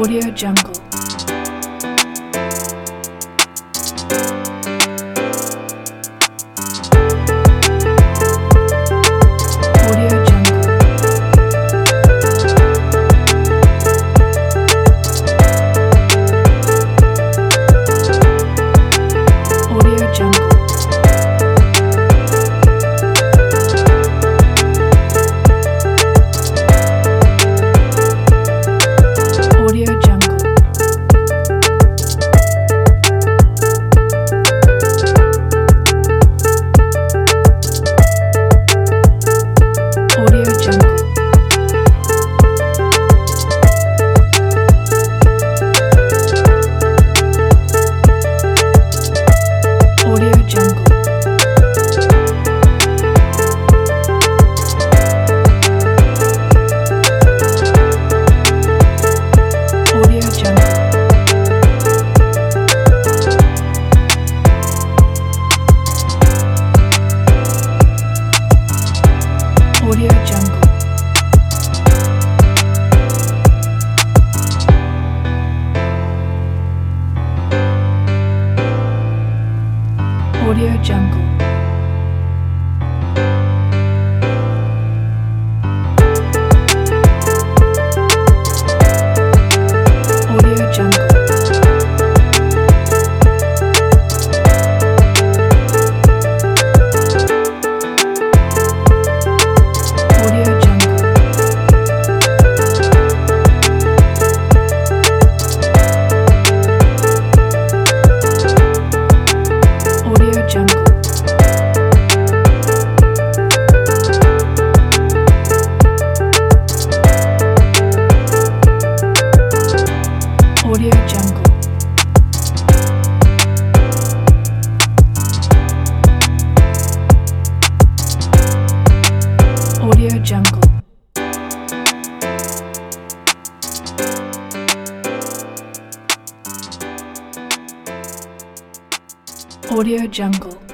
Audio Jungle. Audio Jungle. Audio Jungle. Audio Jungle. Audio Jungle. Audio Jungle. Audio Jungle. Audio Jungle. Audio Jungle. Audio Jungle. Audio Jungle. Audio Jungle. Audio Jungle. Audio Jungle. Audio Jungle.